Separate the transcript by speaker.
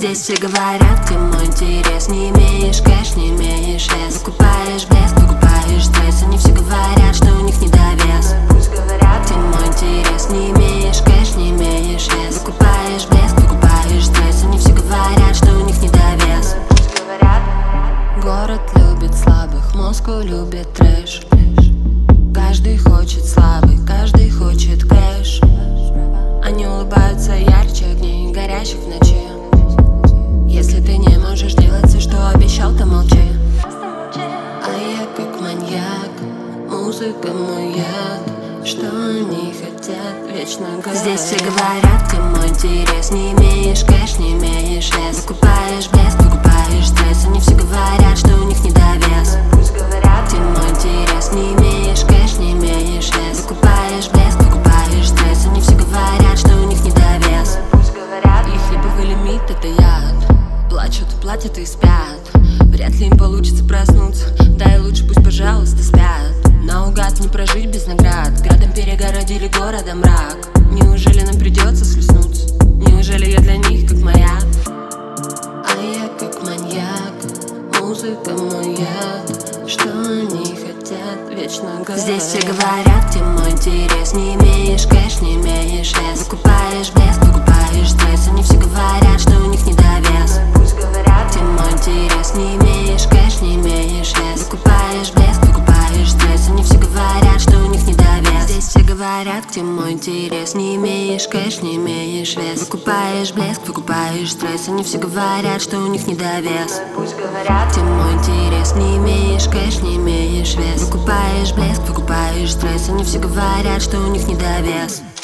Speaker 1: Здесь все говорят, ты мой интерес. Не имеешь кэш, не имеешь вес. Покупаешь блеск, покупаешь стресс. Они все говорят, что у них недовес. Пусть говорят, ты мой интерес. Не имеешь кэш, не имеешь вес. Покупаешь блеск, покупаешь стресс. Они все говорят, что у них недовес. Пусть говорят. Город любит слабых, Москву любит трэш. Каждый хочет славы, каждый хочет кэш. Они улыбаются ярче огней, горящих в ночи. Если ты не можешь делать все, что обещал, то молчи. А я как маньяк, музыка мой яд. Что они хотят, вечно говорят. Здесь все говорят, ты мой интерес. Не имеешь кэш, не имеешь вес. Покупаешь блеск, покупаешь стресс. Они все говорят, что у них недовес. Пусть говорят, ты мой интерес. Не имеешь кэш, не имеешь вес. Покупаешь блеск, покупаешь стресс. Они все говорят, что у них недовес. Пусть говорят. Их либовый лимит — это яд. Плачут, платят и спят. Вряд ли им получится проснуться. Да и лучше пусть, пожалуйста, спят. Наугад не прожить без наград. Градом перегородили города мрак. Неужели нам придется схлестнуться? Неужели я для них как маяк? А я как маньяк, музыка мой яд. Что они хотят, вечно говорят. Здесь все говорят, ты мой интерес. Не имеешь кэш, не имеешь вес. Закупаешь блеск, покупаешь стресс. Они все говорят, что у них недовес. Пусть говорят, ты мой интерес. Не имеешь кэш, не имеешь вес. Закупаешь блеск, покупаешь стресс. Они все говорят, что у них недовес. Здесь все говорят, где мой интерес. Не имеешь кэш, не имеешь вес. Закупаешь блеск, покупаешь стресс. Они все говорят, что у них недовес. Пусть говорят, где мой интерес. Не имеешь кэш, не имеешь вес. Закупаешь блеск, покупаешь стресс. Они все говорят, что у них недовес.